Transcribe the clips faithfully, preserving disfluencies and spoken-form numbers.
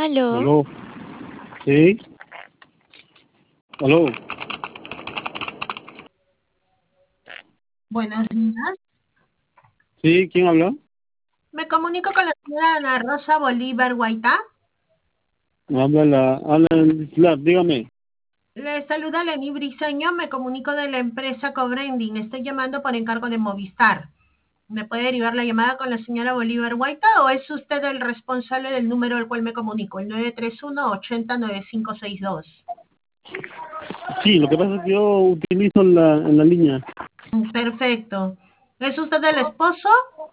Aló. Aló, sí, aló, Buenos días. sí, ¿quién habla? Me comunico con la señora Ana Rosa Bolívar Guaitá. Habla la, habla el titular, dígame. Le saluda Leni Briceño. Me comunico de la empresa Cobrending. Estoy llamando por encargo de Movistar. ¿Me puede derivar la llamada con la señora Bolívar Guaitá o es usted el responsable del número al cual me comunico, el nueve tres uno, ochenta, noventa y cinco sesenta y dos? Sí, lo que pasa es que yo utilizo la, en la línea. Perfecto. ¿Es usted el esposo?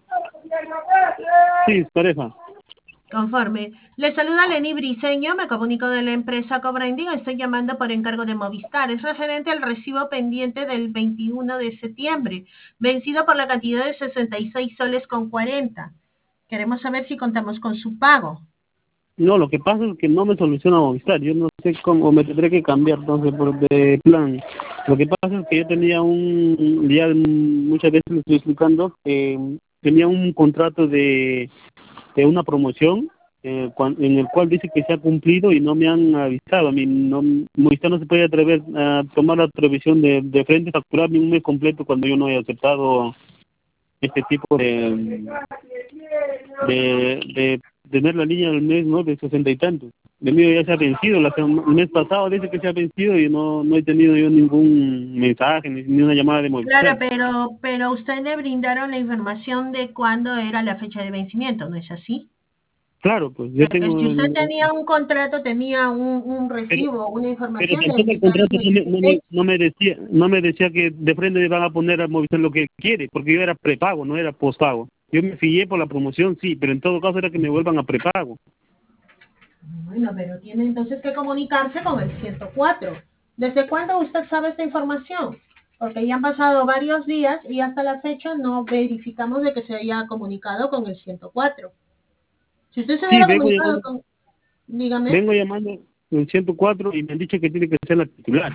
Sí, es pareja. Conforme. Le saluda Leni Briceño, me comunico de la empresa Cobrending, estoy llamando por encargo de Movistar. Es referente al recibo pendiente del veintiuno de septiembre, vencido por la cantidad de sesenta y seis soles con cuarenta. Queremos saber si contamos con su pago. No, lo que pasa es que no me soluciona Movistar. Yo no sé cómo, me tendré que cambiar entonces por de plan. Lo que pasa es que yo tenía un, ya muchas veces le estoy explicando, que tenía un contrato de, de una promoción eh, cuan- en el cual dice que se ha cumplido y no me han avisado. A mí no, Movistar no se puede atrever a tomar la atrevisión de, de frente a facturarme un mes completo cuando yo no he aceptado este tipo de de, de tener la línea del mes, ¿no? De sesenta y tantos. De mío ya se ha vencido, la, sema- el mes pasado dice que se ha vencido y no no he tenido yo ningún mensaje ni, ni una llamada de Claro, Movistar. pero, pero usted le brindaron la información de cuándo era la fecha de vencimiento, ¿no es así? Claro, pues yo Porque si tengo usted el- tenía un contrato, tenía un, un pero recibo, una pero información, le tampoco el indicaron contrato no me, no me, no me decía no me decía que de frente me van a poner a Movistar lo que quiere, porque yo era prepago, no era postpago. Yo me fijé por la promoción, sí, pero en todo caso era que me vuelvan a prepago. Bueno, pero tiene entonces que comunicarse con el ciento cuatro. ¿Desde cuándo usted sabe esta información? Porque ya han pasado varios días y hasta la fecha no verificamos de que se haya comunicado con el ciento cuatro. Si usted se Sí, hubiera vengo comunicado llamando, con, dígame. vengo llamando el ciento cuatro y me han dicho que tiene que ser la titular.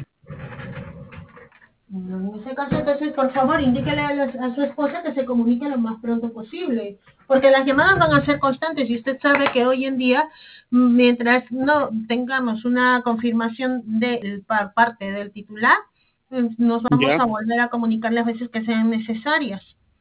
En ese caso, entonces, por favor, indíquele a, la- a su esposa que se comunique lo más pronto posible, porque las llamadas van a ser constantes y usted sabe que hoy en día, mientras no tengamos una confirmación de por parte del titular, eh, nos vamos Ya. a volver a comunicar las veces que sean necesarias,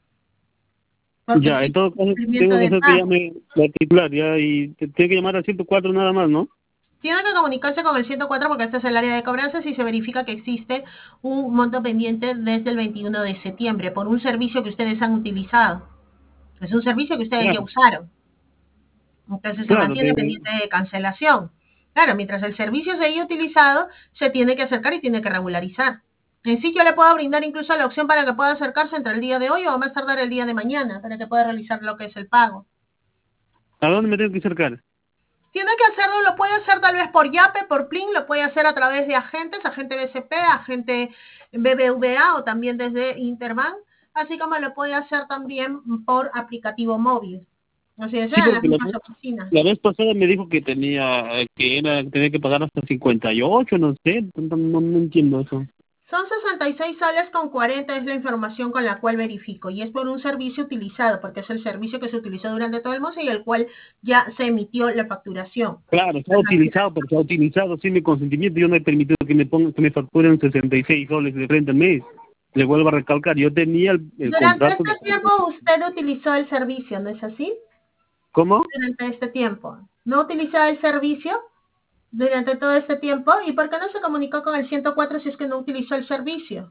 porque Ya, en existe todo caso cumplimiento tengo que de hacer que pago. llame la titular, ya, y te- tengo que llamar al ciento cuatro nada más, ¿no? Tiene que comunicarse con el ciento cuatro porque este es el área de cobranzas y se verifica que existe un monto pendiente desde el veintiuno de septiembre por un servicio que ustedes han utilizado. Es un servicio que ustedes ya Claro, usaron. Entonces se claro, mantiene de, pendiente de cancelación. Claro, mientras el servicio se haya utilizado, se tiene que acercar y tiene que regularizar. En sí yo le puedo brindar incluso la opción para que pueda acercarse entre el día de hoy o más tardar el día de mañana para que pueda realizar lo que es el pago. ¿a dónde me tengo que acercar? Tiene que hacerlo, lo puede hacer tal vez por Yape, por Plin, lo puede hacer a través de agentes, agente B C P, agente B B V A o también desde Interbank, así como lo puede hacer también por aplicativo móvil. Así es, Sí, en las porque la, mismas oficinas. la vez pasada me dijo que tenía, que era, tenía que pagar hasta cincuenta y ocho, no sé, no, no, no entiendo eso. Son sesenta y seis soles con cuarenta es la información con la cual verifico y es por un servicio utilizado, porque es el servicio que se utilizó durante todo el mes y el cual ya se emitió la facturación. Claro, se La ha factura- utilizado, porque se ha utilizado sin mi consentimiento, yo no he permitido que me pongan, que me facturen sesenta y seis soles de frente al mes. Le vuelvo a recalcar, yo tenía el, el Durante contrato este de... tiempo usted utilizó el servicio, ¿no es así? ¿Cómo? Durante este tiempo. ¿No utilizó el servicio durante todo este tiempo? ¿Y por qué no se comunicó con el ciento cuatro si es que no utilizó el servicio?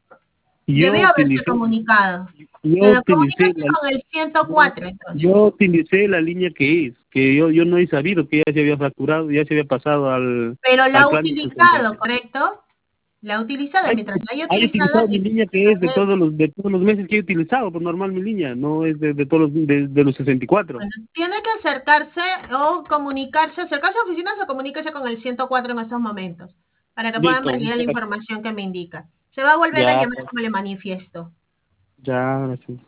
Yo Debió haberse utilicé, comunicado. yo Pero utilicé comuníquese la, con el ciento yo, cuatro entonces. yo utilicé la línea que es, que yo yo no he sabido que ya se había facturado, ya se había pasado al, Pero la al ha plan de sesenta. utilizado, ¿correcto? La ha utilizado. Hay, Mientras la haya hay utilizado, utilizado mi línea que es de efectivamente, todos los de todos los meses que he utilizado, por normal mi línea, no es de, de todos los de, de los sesenta y cuatro. bueno, tiene que acercarse o comunicarse, acercarse a oficinas o comuníquese con el ciento cuatro en estos momentos para que puedan Listo, validar la muchas gracias. información que me indica. Se va a volver a Ya, llamar pues, como le manifiesto. ya, gracias.